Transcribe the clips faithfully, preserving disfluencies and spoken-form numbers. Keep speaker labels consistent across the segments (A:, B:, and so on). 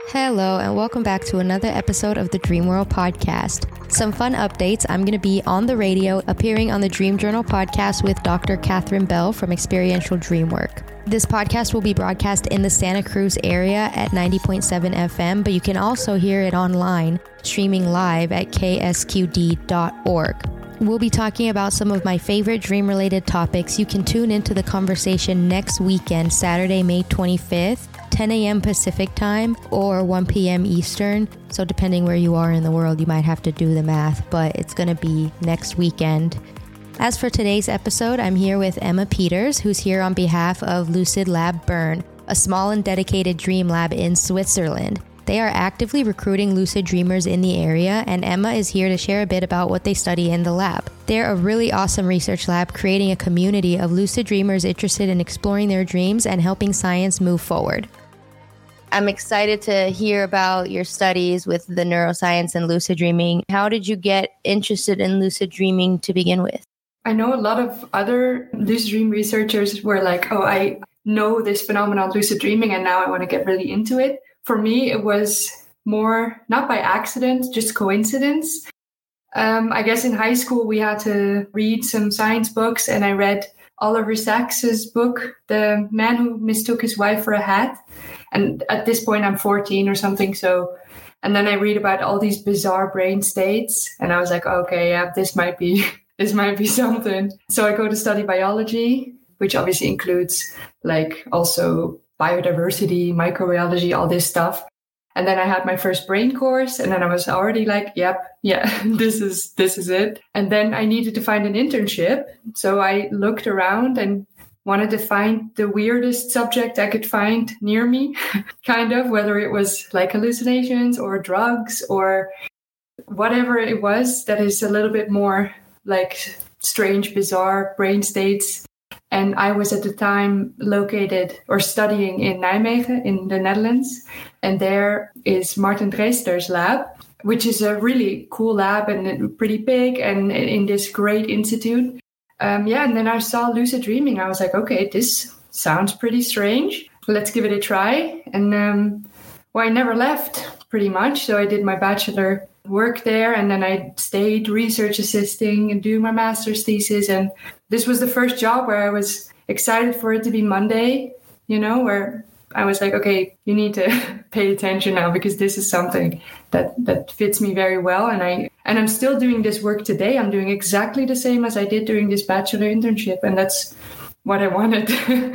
A: Hello, and welcome back to another episode of the Dream World podcast. Some fun updates. I'm going to be on the radio, appearing on the Dream Journal podcast with Doctor Catherine Bell from Experiential Dreamwork. This podcast will be broadcast in the Santa Cruz area at ninety point seven F M, but you can also hear it online, streaming live at K S Q D dot org. We'll be talking about some of my favorite dream-related topics. You can tune into the conversation next weekend, Saturday, May twenty-fifth, ten a.m. Pacific time or one p.m. Eastern. So depending where you are in the world, you might have to do the math, but it's going to be next weekend. As for today's episode, I'm here with Emma Peters, who's here on behalf of Lucid Lab Bern, a small and dedicated dream lab in Switzerland. They are actively recruiting lucid dreamers in the area, and Emma is here to share a bit about what they study in the lab. They're a really awesome research lab, creating a community of lucid dreamers interested in exploring their dreams and helping science move forward. I'm excited to hear about your studies with the neuroscience and lucid dreaming. How did you get interested in lucid dreaming to begin with?
B: I know a lot of other lucid dream researchers were like, oh, I know this phenomenon, lucid dreaming, and now I want to get really into it. For me, it was more not by accident, just coincidence. Um, I guess in high school, we had to read some science books, and I read Oliver Sacks's book, The Man Who Mistook His Wife for a Hat. And at this point, I'm fourteen or something. So, and then I read about all these bizarre brain states, and I was like, okay, yeah, this might be this might be something. So I go to study biology, which obviously includes like also biodiversity, microbiology, all this stuff. And then I had my first brain course, and then I was already like, yep, yeah, this is this is it. And then I needed to find an internship. So I looked around and wanted to find the weirdest subject I could find near me, kind of, whether it was like hallucinations or drugs or whatever it was that is a little bit more like strange, bizarre brain states. And I was at the time located or studying in Nijmegen in the Netherlands. And there is Martin Dreester's lab, which is a really cool lab and pretty big and in this great institute. Um, yeah, and then I saw lucid dreaming. I was like, okay, this sounds pretty strange. Let's give it a try. And um, well, I never left pretty much. So I did my bachelor work there, and then I stayed research assisting and doing my master's thesis. And this was the first job where I was excited for it to be Monday, you know, where I was like, okay, you need to pay attention now because this is something that, that fits me very well. And I and I'm still doing this work today. I'm doing exactly the same as I did during this bachelor internship. And that's what I wanted.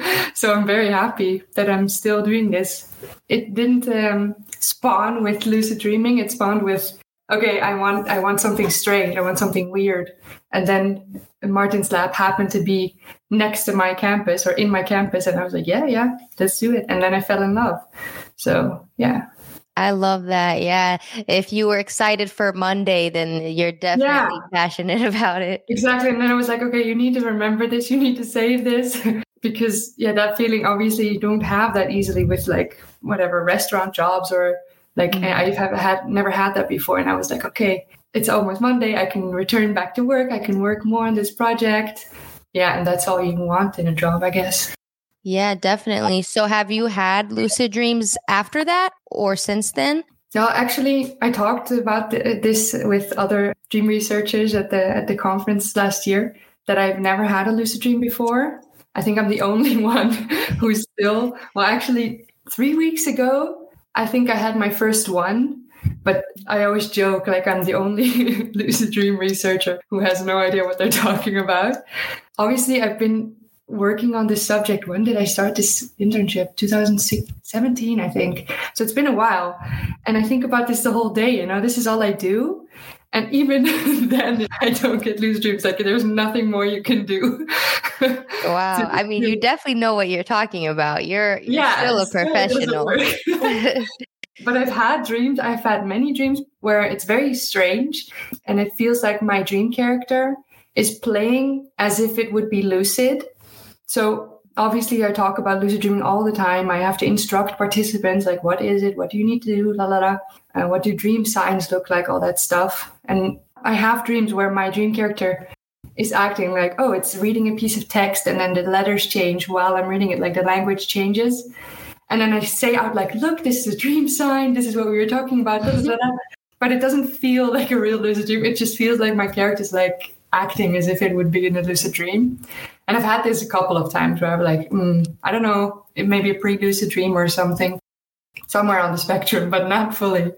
B: So I'm very happy that I'm still doing this. It didn't um, spawn with lucid dreaming. It spawned with, okay, I want I want something strange. I want something weird. And then Martin's lab happened to be next to my campus or in my campus. And I was like, yeah, yeah, let's do it. And then I fell in love. So, yeah.
A: I love that. Yeah. If you were excited for Monday, then you're definitely yeah. passionate about it.
B: Exactly. And then I was like, okay, you need to remember this. You need to save this. Because, yeah, that feeling, obviously, you don't have that easily with like whatever restaurant jobs or like mm-hmm. I've had never had that before. And I was like, okay, it's almost Monday. I can return back to work. I can work more on this project. Yeah. And that's all you want in a job, I guess.
A: Yeah, definitely. So have you had lucid dreams after that or since then?
B: No, actually, I talked about this with other dream researchers at the at the conference last year, that I've never had a lucid dream before. I think I'm the only one who's still, well, actually, three weeks ago, I think I had my first one. But I always joke like I'm the only lucid dream researcher who has no idea what they're talking about. Obviously, I've been working on this subject. When did I start this internship? two thousand seventeen, I think. So it's been a while. And I think about this the whole day, you know, this is all I do. And even then, I don't get lucid dreams. Like there's nothing more you can do.
A: Wow. I mean, you definitely know what you're talking about. You're, you're yeah, still a professional.
B: But I've had dreams. I've had many dreams where it's very strange. And it feels like my dream character is playing as if it would be lucid. So obviously I talk about lucid dreaming all the time. I have to instruct participants, like, what is it? What do you need to do? La, la, la. Uh, what do dream signs look like? All that stuff. And I have dreams where my dream character is acting like, oh, it's reading a piece of text and then the letters change while I'm reading it, like the language changes. And then I say out like, look, this is a dream sign. This is what we were talking about. Blah, blah, blah. But it doesn't feel like a real lucid dream. It just feels like my character's like acting as if it would be in a lucid dream. And I've had this a couple of times where I'm like, mm, I don't know, it may be a pre-lucid dream or something, somewhere on the spectrum, but not fully.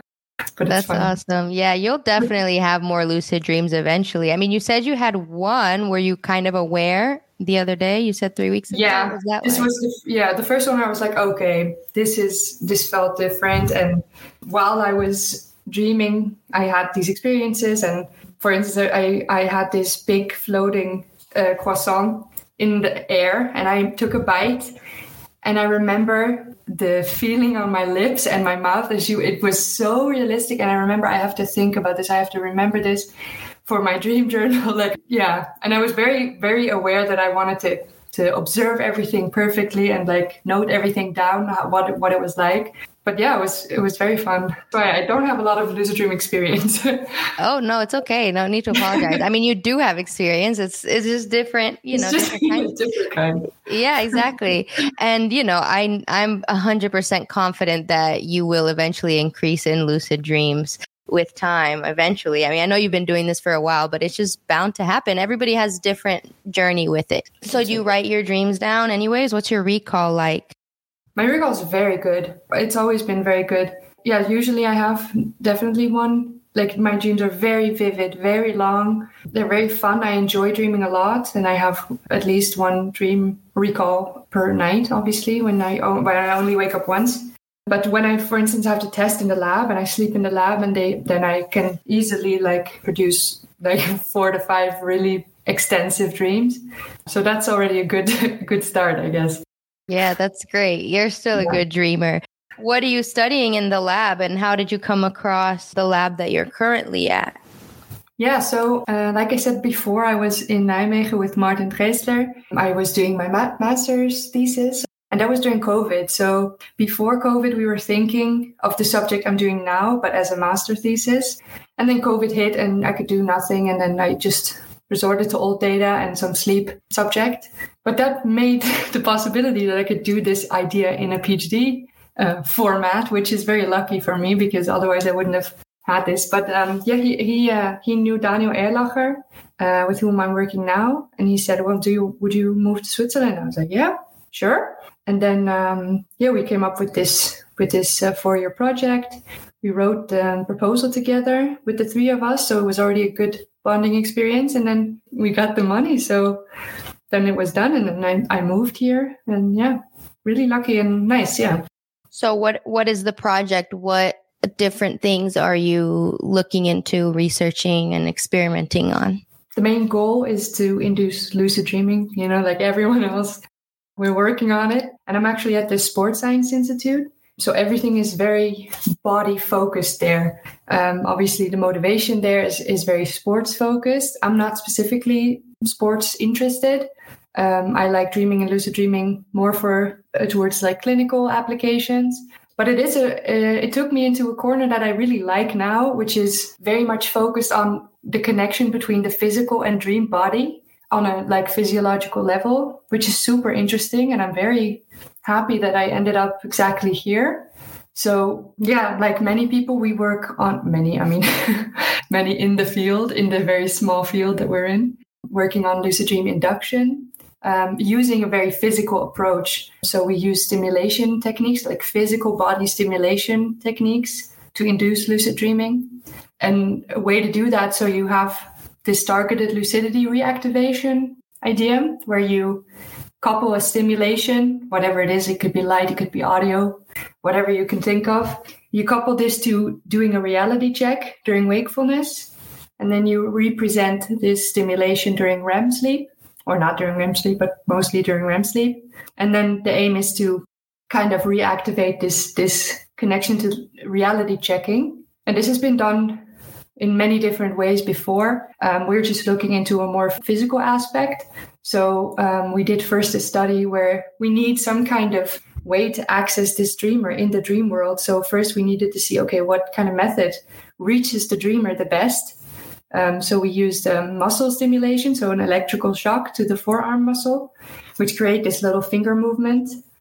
B: But
A: that's awesome. Yeah, you'll definitely have more lucid dreams eventually. I mean, you said you had one. Were you kind of aware the other day? You said three weeks ago.
B: Yeah,
A: was that
B: this
A: way?
B: was the, yeah the first one. I was like, okay, this is this felt different. And while I was dreaming, I had these experiences. And for instance, I I had this big floating uh, croissant in the air, and I took a bite, and I remember the feeling on my lips and my mouth as you, it was so realistic. And I remember I have to think about this. I have to remember this for my dream journal. Like, yeah. And I was very, very aware that I wanted to, to observe everything perfectly and like note everything down, what, what it was like. But yeah, it was, it was very fun. So I don't have a lot of lucid dream experience.
A: Oh, no, it's okay. No need to apologize. I mean, you do have experience. It's it's just different, you
B: it's
A: know,
B: just
A: different kind.
B: different kind.
A: Yeah, exactly. And, you know, I, I'm one hundred percent confident that you will eventually increase in lucid dreams with time eventually. I mean, I know you've been doing this for a while, but it's just bound to happen. Everybody has a different journey with it. So do you write your dreams down anyways? What's your recall like?
B: My recall is very good. It's always been very good. Yeah, usually I have definitely one. Like my dreams are very vivid, very long. They're very fun. I enjoy dreaming a lot. And I have at least one dream recall per night, obviously, when I, when I only wake up once. But when I, for instance, have to test in the lab and I sleep in the lab, and they then I can easily like produce like four to five really extensive dreams. So that's already a good good start, I guess.
A: Yeah, that's great. You're still a
B: Yeah.
A: good dreamer. What are you studying in the lab, and how did you come across the lab that you're currently at?
B: Yeah, so uh, like I said before, I was in Nijmegen with Martin Dreesler. I was doing my ma- master's thesis, and that was during COVID. So before COVID, we were thinking of the subject I'm doing now, but as a master thesis. And then COVID hit and I could do nothing. And then I just resorted to old data and some sleep subject. But that made the possibility that I could do this idea in a PhD uh, format, which is very lucky for me because otherwise I wouldn't have had this. But um, yeah, he he uh, he knew Daniel Erlacher, uh, with whom I'm working now, and he said, "Well, do you would you move to Switzerland?" I was like, "Yeah, sure." And then um, yeah, we came up with this with this uh, four-year project. We wrote the proposal together with the three of us, so it was already a good bonding experience. And then we got the money, so then it was done, and then I, I moved here, and yeah, really lucky and nice, yeah.
A: So what what is the project? What different things are you looking into, researching and experimenting on?
B: The main goal is to induce lucid dreaming, you know, like everyone else. We're working on it. And I'm actually at the Sports Science Institute. So everything is very body focused there. Um, obviously, the motivation there is, is very sports focused. I'm not specifically sports interested. Um, I like dreaming and lucid dreaming more for uh, towards like clinical applications. But it is a, uh, it took me into a corner that I really like now, which is very much focused on the connection between the physical and dream body on a like physiological level, which is super interesting. And I'm very happy that I ended up exactly here. So yeah, like many people, we work on many, I mean, many in the field, in the very small field that we're in, working on lucid dream induction. Um, using a very physical approach. So we use stimulation techniques, like physical body stimulation techniques to induce lucid dreaming. And a way to do that, so you have this targeted lucidity reactivation idea where you couple a stimulation, whatever it is, it could be light, it could be audio, whatever you can think of. You couple this to doing a reality check during wakefulness, and then you represent this stimulation during R E M sleep. Or not during R E M sleep, but mostly during R E M sleep. And then the aim is to kind of reactivate this, this connection to reality checking. And this has been done in many different ways before. Um, we're just looking into a more physical aspect. So um, we did first a study where we need some kind of way to access this dreamer in the dream world. So first we needed to see, okay, what kind of method reaches the dreamer the best? Um, so we used um, muscle stimulation, so an electrical shock to the forearm muscle, which create this little finger movement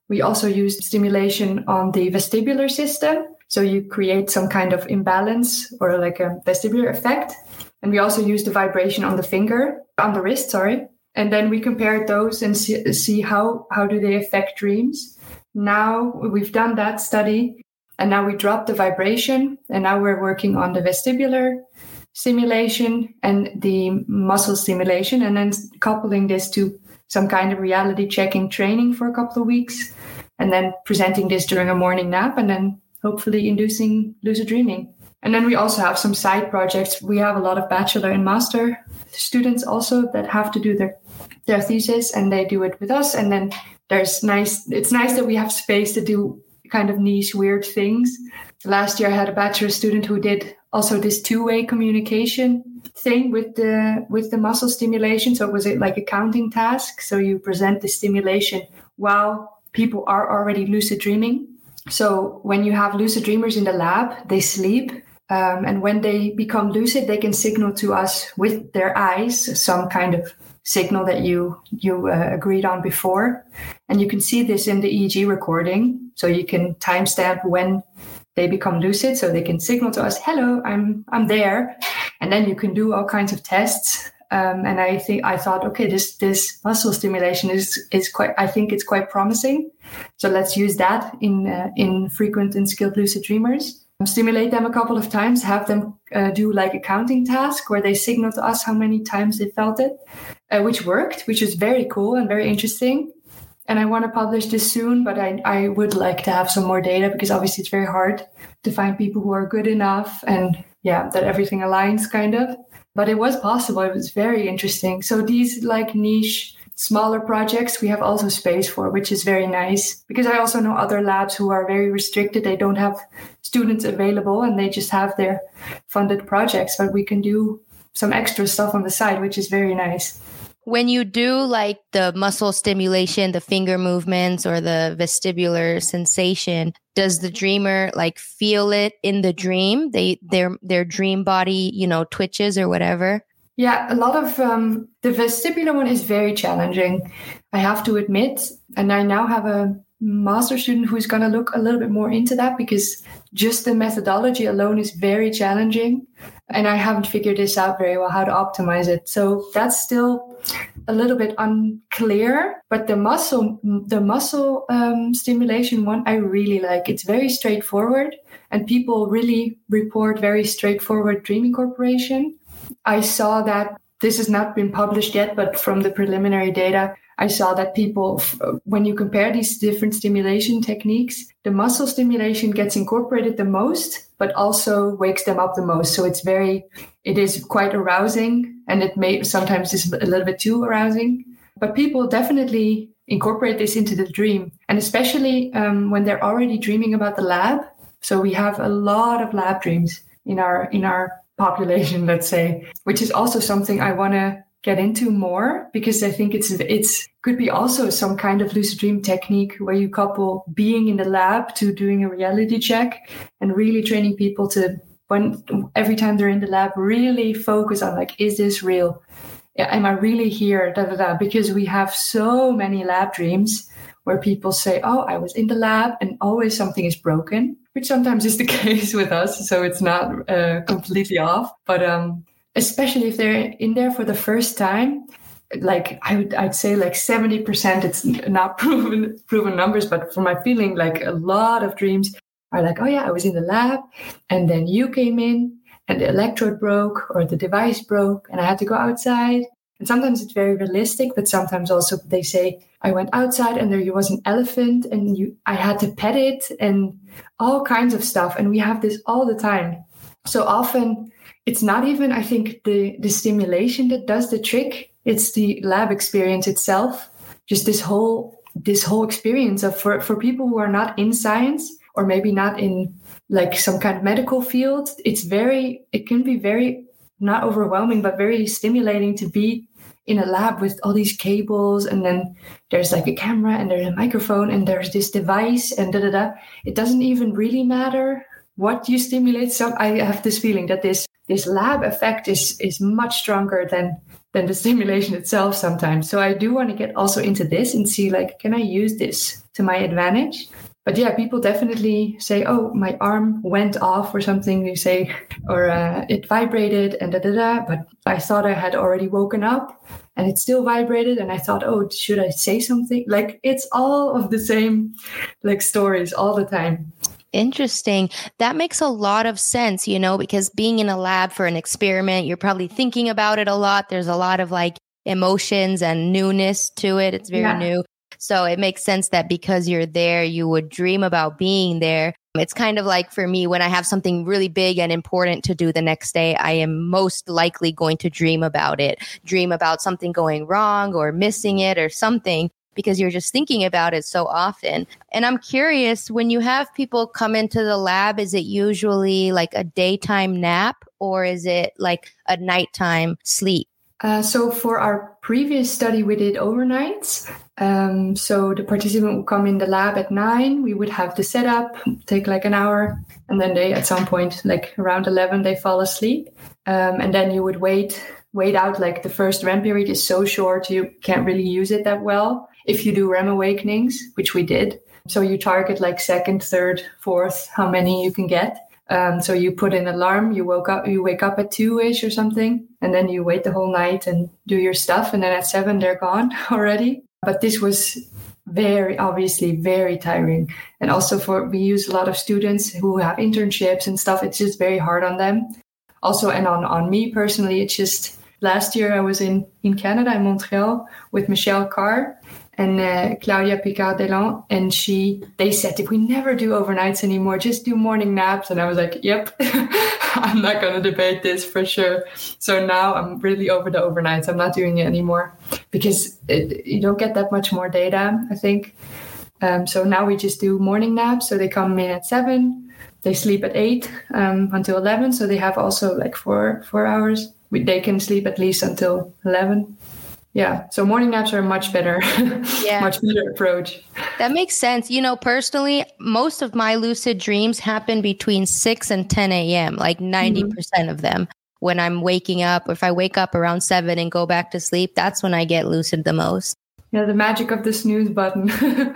B: We also used stimulation on the vestibular system. So you create some kind of imbalance or like a vestibular effect. And we also used the vibration on the finger, on the wrist, sorry. And then we compared those and see, see how, how do they affect dreams. Now we've done that study, and now we dropped the vibration, and now we're working on the vestibular stimulation and the muscle stimulation, and then coupling this to some kind of reality checking training for a couple of weeks, and then presenting this during a morning nap, and then hopefully inducing lucid dreaming. And then we also have some side projects. We have a lot of bachelor and master students also that have to do their, their thesis, and they do it with us. And then there's nice, it's nice that we have space to do kind of niche, weird things. Last year I had a bachelor student who did also this two-way communication thing with the with the muscle stimulation. So it was like a counting task. So you present the stimulation while people are already lucid dreaming. So when you have lucid dreamers in the lab, they sleep. Um, and when they become lucid, they can signal to us with their eyes some kind of signal that you you uh, agreed on before. And you can see this in the E E G recording. So you can timestamp when they become lucid, so they can signal to us, hello, I'm I'm there. And then you can do all kinds of tests. Um, and I think I thought, okay, this this muscle stimulation is is quite, I think it's quite promising. So let's use that in uh, in frequent and skilled lucid dreamers. Stimulate them a couple of times, have them uh, do like a counting task where they signal to us how many times they felt it, uh, which worked, which is very cool and very interesting. And I want to publish this soon, but I, I would like to have some more data, because obviously it's very hard to find people who are good enough and yeah, that everything aligns kind of. But it was possible. It was very interesting. So these like niche, smaller projects we have also space for, which is very nice, because I also know other labs who are very restricted. They don't have students available and they just have their funded projects, but we can do some extra stuff on the side, which is very nice.
A: When you do like the muscle stimulation, the finger movements or the vestibular sensation, does the dreamer like feel it in the dream? They their their dream body, you know, twitches or whatever?
B: Yeah, a lot of um, the vestibular one is very challenging, I have to admit. And I now have a master student who's going to look a little bit more into that, because just the methodology alone is very challenging. And I haven't figured this out very well, how to optimize it. So that's still a little bit unclear. But the muscle, the muscle um, stimulation one, I really like. It's very straightforward, and people really report very straightforward dream incorporation. I saw that this has not been published yet, but from the preliminary data, I saw that people, when you compare these different stimulation techniques, the muscle stimulation gets incorporated the most, but also wakes them up the most. So it's very, it is quite arousing, and it may sometimes is a little bit too arousing, but people definitely incorporate this into the dream. And especially um, when they're already dreaming about the lab. So we have a lot of lab dreams in our, in our population, let's say, which is also something I want to get into more, because I think it's it's could be also some kind of lucid dream technique where you couple being in the lab to doing a reality check and really training people to, when every time they're in the lab, really focus on like, is this real? Am I really here? Da, da, da. Because we have so many lab dreams where people say, oh, I was in the lab, and always something is broken, which sometimes is the case with us. So it's not uh, completely off. But um, especially if they're in there for the first time, like I would, I'd say like seventy percent, it's not proven, proven numbers, but from my feeling, like a lot of dreams are like, oh yeah, I was in the lab, and then you came in and the electrode broke or the device broke and I had to go outside. And sometimes it's very realistic, but sometimes also they say, I went outside and there was an elephant and you, I had to pet it, and all kinds of stuff. And we have this all the time. So often it's not even, I think, the, the stimulation that does the trick. It's the lab experience itself. Just this whole, this whole experience of, for, for people who are not in science, or maybe not in like some kind of medical field, it's very, it can be very, not overwhelming, but very stimulating to be in a lab with all these cables, and then there's like a camera and there's a microphone and there's this device and da da da. It doesn't even really matter what you stimulate. So I have this feeling that this this lab effect is is much stronger than than the stimulation itself sometimes. So I do want to get also into this and see, like, can I use this to my advantage. But yeah, people definitely say, oh, my arm went off or something, you say, or uh, it vibrated and da da da. But I thought I had already woken up and it still vibrated. And I thought, oh, should I say something? Like, it's all of the same, like, stories all the time.
A: Interesting. That makes a lot of sense, you know, because being in a lab for an experiment, you're probably thinking about it a lot. There's a lot of like emotions and newness to it. It's very yeah. new. So it makes sense that because you're there, you would dream about being there. It's kind of like for me, when I have something really big and important to do the next day, I am most likely going to dream about it, dream about something going wrong or missing it or something, because you're just thinking about it so often. And I'm curious, when you have people come into the lab, is it usually like a daytime nap or is it like a nighttime sleep?
B: Uh, so for our previous study, we did overnights. Um, so the participant would come in the lab at nine. We would have the setup, take like an hour. And then they, at some point, like around eleven, they fall asleep. Um, and then you would wait, wait out, like the first R E M period is so short, you can't really use it that well. If you do R E M awakenings, which we did. So you target like second, third, fourth, how many you can get. Um, so you put an alarm, you woke up, you wake up at two-ish or something, and then you wait the whole night and do your stuff. And then at seven, they're gone already. But this was very, obviously very tiring. And also for, we use a lot of students who have internships and stuff. It's just very hard on them. Also, and on, on me personally, it's just, last year I was in, in Canada, in Montreal, with Michelle Carr and uh, Claudia Picard-Delan, and she, they said, if we never do overnights anymore, just do morning naps. And I was like, yep, I'm not going to debate this for sure. So now I'm really over the overnights. I'm not doing it anymore because it, you don't get that much more data, I think. Um, so now we just do morning naps. So they come in at seven, they sleep at eight um, until eleven. So they have also like four, four hours. We, they can sleep at least until eleven. Yeah. So morning naps are a much better, yeah. much better approach.
A: That makes sense. You know, personally, most of my lucid dreams happen between six and ten a.m., like ninety percent mm-hmm. of them. When I'm waking up, if I wake up around seven and go back to sleep, that's when I get lucid the most.
B: Yeah, the magic of the snooze button.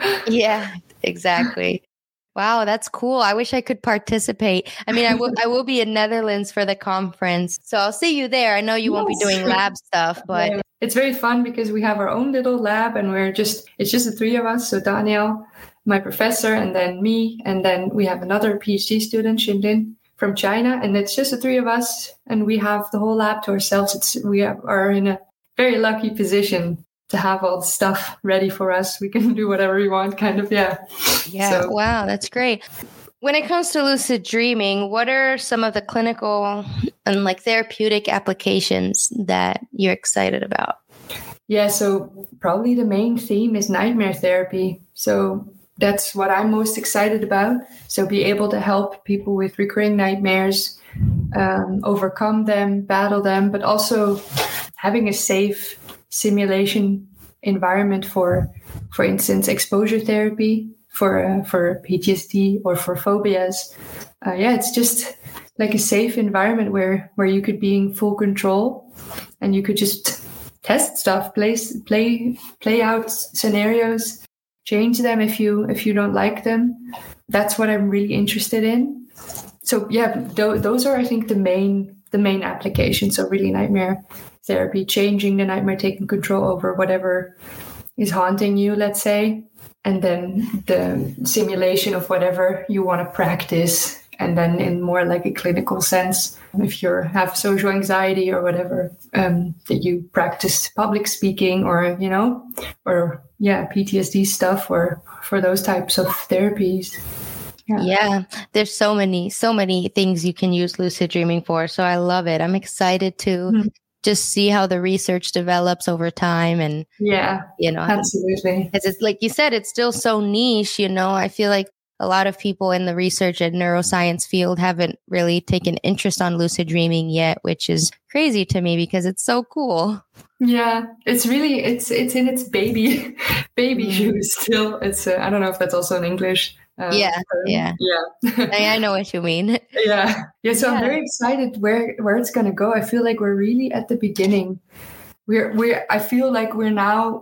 A: Yeah, exactly. Wow, that's cool. I wish I could participate. I mean, I will I will be in Netherlands for the conference. So I'll see you there. I know you yes. won't be doing lab stuff, but
B: yeah. It's very fun because we have our own little lab and we're just, it's just the three of us. So Daniel, my professor, and then me. And then we have another PhD student, Xinlin, from China. And it's just the three of us. And we have the whole lab to ourselves. It's, we are in a very lucky position to have all the stuff ready for us. We can do whatever we want, kind of, yeah.
A: Yeah, so. Wow, that's great. When it comes to lucid dreaming, what are some of the clinical and like therapeutic applications that you're excited about?
B: Yeah, so probably the main theme is nightmare therapy. So that's what I'm most excited about. So be able to help people with recurring nightmares, um, overcome them, battle them, but also having a safe simulation environment for, for instance, exposure therapy. For uh, for P T S D or for phobias, uh, yeah, it's just like a safe environment where where you could be in full control, and you could just test stuff, play play play out scenarios, change them if you if you don't like them. That's what I'm really interested in. So yeah, th- those are I think the main the main applications. So really nightmare therapy, changing the nightmare, taking control over whatever is haunting you, let's say. And then the simulation of whatever you want to practice. And then in more like a clinical sense, if you have social anxiety or whatever, um, that you practice public speaking or, you know, or yeah, P T S D stuff or for those types of therapies.
A: Yeah. yeah, there's so many, so many things you can use lucid dreaming for. So I love it. I'm excited to mm-hmm. just see how the research develops over time. And
B: yeah,
A: you know,
B: absolutely.
A: Because it's like you said, it's still so niche, you know, I feel like a lot of people in the research and neuroscience field haven't really taken interest on lucid dreaming yet, which is crazy to me because it's so cool.
B: Yeah, it's really, it's, it's in its baby, baby mm. shoes still. It's, uh, I don't know if that's also in English.
A: Um, yeah, um, yeah,
B: yeah.
A: I, I know what you mean.
B: Yeah, yeah. So yeah. I'm very excited where where it's gonna go. I feel like we're really at the beginning. We're we're. I feel like we're now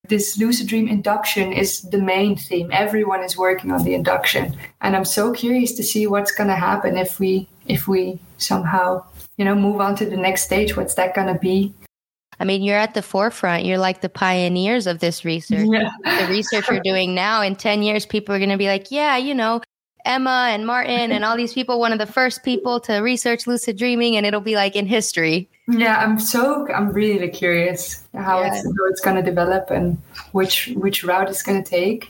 B: this lucid dream induction is the main theme. Everyone is working on the induction. And I'm so curious to see what's going to happen if we if we somehow, you know, move on to the next stage. What's that going to be?
A: I mean, you're at the forefront. You're like the pioneers of this research. Yeah. The research you're doing now, in ten years, people are going to be like, yeah, you know, Emma and Martin and all these people, one of the first people to research lucid dreaming, and it'll be like in history.
B: Yeah, I'm so, I'm really curious how yeah. it's, how it's going to develop and which, which route it's going to take.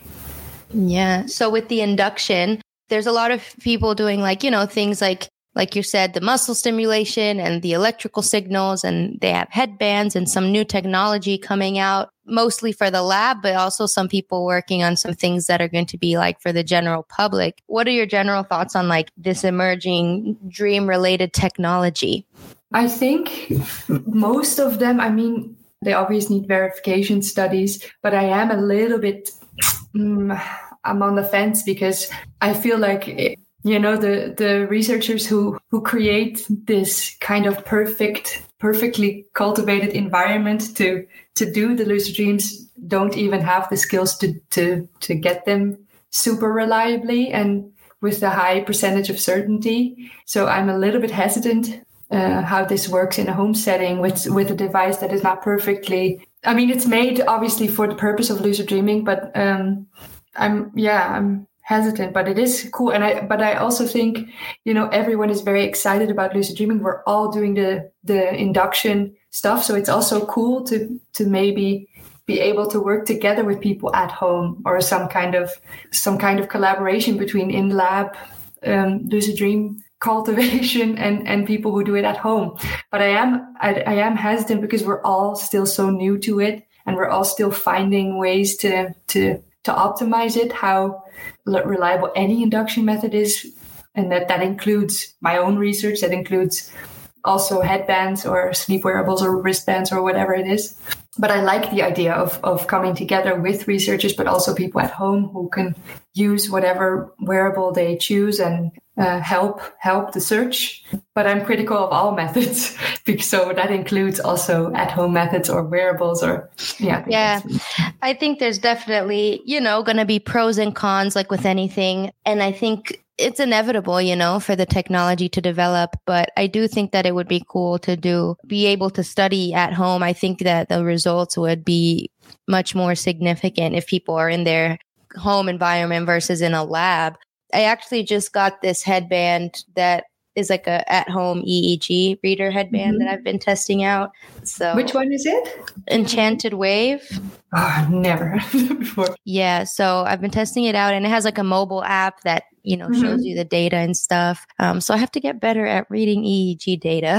A: Yeah. So with the induction, there's a lot of people doing like, you know, things like, like you said, the muscle stimulation and the electrical signals, and they have headbands and some new technology coming out, mostly for the lab, but also some people working on some things that are going to be like for the general public. What are your general thoughts on like this emerging dream related technology?
B: I think most of them, I mean, they obviously need verification studies, but I am a little bit, um, I'm on the fence because I feel like it, you know, the, the researchers who, who create this kind of perfect, perfectly cultivated environment to, to do the lucid dreams don't even have the skills to, to, to get them super reliably and with a high percentage of certainty. So I'm a little bit hesitant uh, how this works in a home setting with, with a device that is not perfectly, I mean, it's made obviously for the purpose of lucid dreaming, but um, I'm, yeah, I'm, hesitant, but it is cool. And I, but I also think, you know, everyone is very excited about lucid dreaming. We're all doing the, the induction stuff. So it's also cool to, to maybe be able to work together with people at home or some kind of, some kind of collaboration between in-lab um, lucid dream cultivation and, and people who do it at home. But I am, I, I am hesitant because we're all still so new to it and we're all still finding ways to, to, to optimize it, how reliable any induction method is. And that, that includes my own research. That includes also headbands or sleep wearables or wristbands or whatever it is. But I like the idea of, of coming together with researchers, but also people at home who can use whatever wearable they choose and uh, help help the search. But I'm critical of all methods, so that includes also at-home methods or wearables or yeah. I think
A: yeah, I think there's definitely, you know, going to be pros and cons like with anything. And I think it's inevitable, you know, for the technology to develop, but I do think that it would be cool to do, be able to study at home. I think that the results would be much more significant if people are in their home environment versus in a lab. I actually just got this headband that is like a at-home E E G reader headband mm-hmm. that I've been testing out. So,
B: which one is it?
A: Enchanted Wave.
B: Oh, never heard of before.
A: Yeah, so I've been testing it out, and it has like a mobile app that, you know, mm-hmm. shows you the data and stuff. Um, so I have to get better at reading E E G data.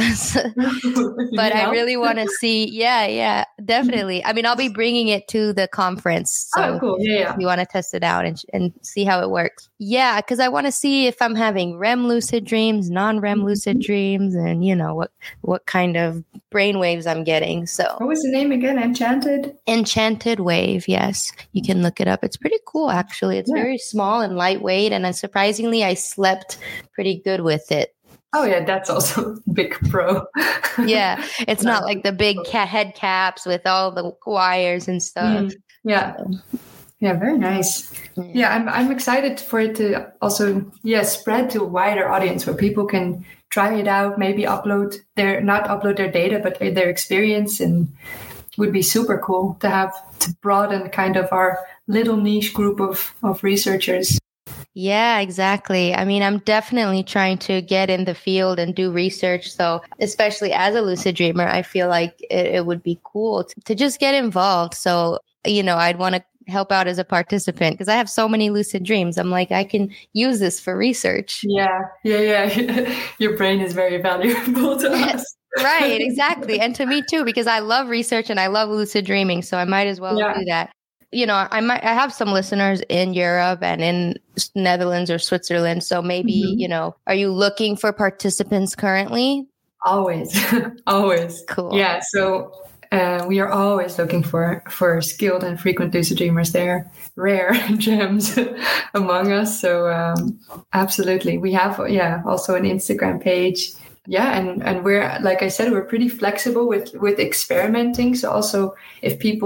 A: But I really want to see. Yeah, yeah, definitely. I mean, I'll be bringing it to the conference. So
B: oh, cool. Yeah, yeah.
A: You want to test it out and and see how it works. Yeah, because I want to see if I'm having R E M lucid dreams, non-R E M lucid dreams, and you know what what kind of brain waves I'm getting. So
B: what was the name again? Enchanted.
A: Enchanted Wave. Yes, you can look it up. It's pretty cool, actually. It's yeah. very small and lightweight, and it's surprisingly, I slept pretty good with it.
B: Oh, yeah, that's also big pro.
A: Yeah, it's not like the big ca- head caps with all the wires and stuff.
B: Mm, yeah. So. Yeah, very nice. Yeah. yeah, I'm I'm excited for it to also, yeah, spread to a wider audience where people can try it out, maybe upload their, not upload their data, but their experience, and would be super cool to have, to broaden kind of our little niche group of, of researchers.
A: Yeah, exactly. I mean, I'm definitely trying to get in the field and do research. So especially as a lucid dreamer, I feel like it, it would be cool to, to just get involved. So, you know, I'd want to help out as a participant because I have so many lucid dreams. I'm like, I can use this for research.
B: Yeah, yeah, yeah. Your brain is very valuable to us.
A: Right, exactly. And to me too, because I love research and I love lucid dreaming. So I might as well yeah. do that. You know, I might, I have some listeners in Europe and in Netherlands or Switzerland. So maybe, mm-hmm. you know, are you looking for participants currently?
B: Always, always.
A: Cool.
B: Yeah. So uh, we are always looking for, for skilled and frequent lucid dreamers. They're rare gems among us. So um, absolutely. We have, yeah, also an Instagram page. Yeah. And, and we're, like I said, we're pretty flexible with, with experimenting. So also if people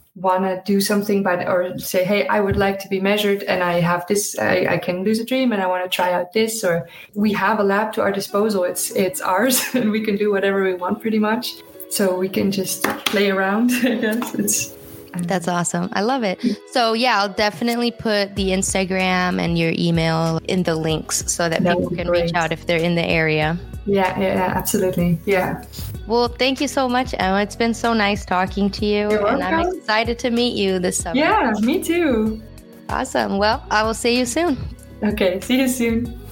B: want to do something by the, or say, hey, I would like to be measured and I have this, I, I can lucid dream and I want to try out this, or we have a lab to our disposal. It's it's ours and we can do whatever we want pretty much. So we can just play around, I guess. It's
A: That's awesome. I love it. So yeah, I'll definitely put the Instagram and your email in the links so that, that people can great. reach out if they're in the area.
B: Yeah, yeah, absolutely. Yeah.
A: Well, thank you so much, Emma. It's been so nice talking to you.
B: You're
A: and
B: welcome.
A: I'm excited to meet you this summer.
B: Yeah, me too.
A: Awesome. Well, I will see you soon.
B: Okay, see you soon.